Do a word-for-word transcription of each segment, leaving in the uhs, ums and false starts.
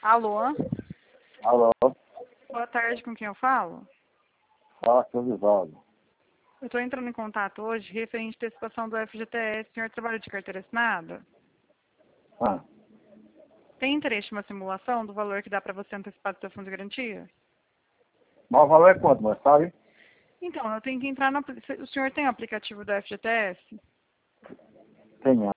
Alô? Alô, Boa tarde, com quem eu falo? fala aqui o Vivaldo. Eu estou entrando em contato hoje referente à antecipação do F G T S. O senhor trabalha de carteira assinada? Ah, Tem interesse em uma simulação do valor que dá para você antecipar do seu fundo de garantia? mas o valor é quanto, mas sabe? Então, eu tenho que entrar no... apli- O senhor tem o aplicativo do F G T S? Tem.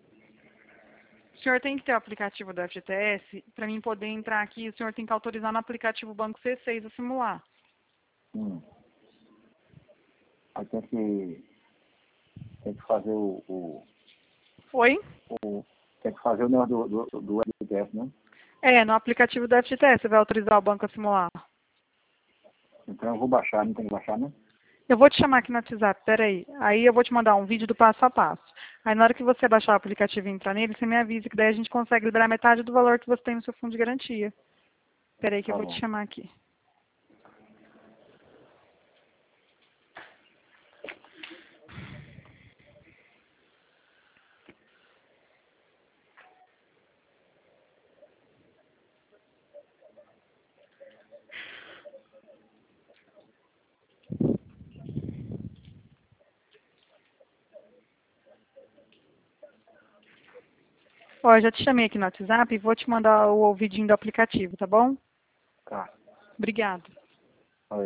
O senhor tem que ter o aplicativo do F G T S. Para mim poder entrar aqui, o senhor tem que autorizar no aplicativo Banco C seis a simular. Hum. Aí tem que, tem que fazer o, o, Oi? o tem que fazer o negócio do, do, do F G T S, né? É, no aplicativo do F G T S você vai autorizar o banco a simular. Então eu vou baixar, não tem que baixar, né? Eu vou te chamar aqui no WhatsApp, peraí. Aí eu vou te mandar um vídeo do passo a passo. Aí na hora que você baixar o aplicativo e entrar nele, você me avisa que daí a gente consegue liberar metade do valor que você tem no seu fundo de garantia. Peraí que eu Tá vou te bom. chamar aqui. Ó, eu já te chamei aqui no WhatsApp e vou te mandar o, o vidinho do aplicativo, tá bom? Tá. Obrigada.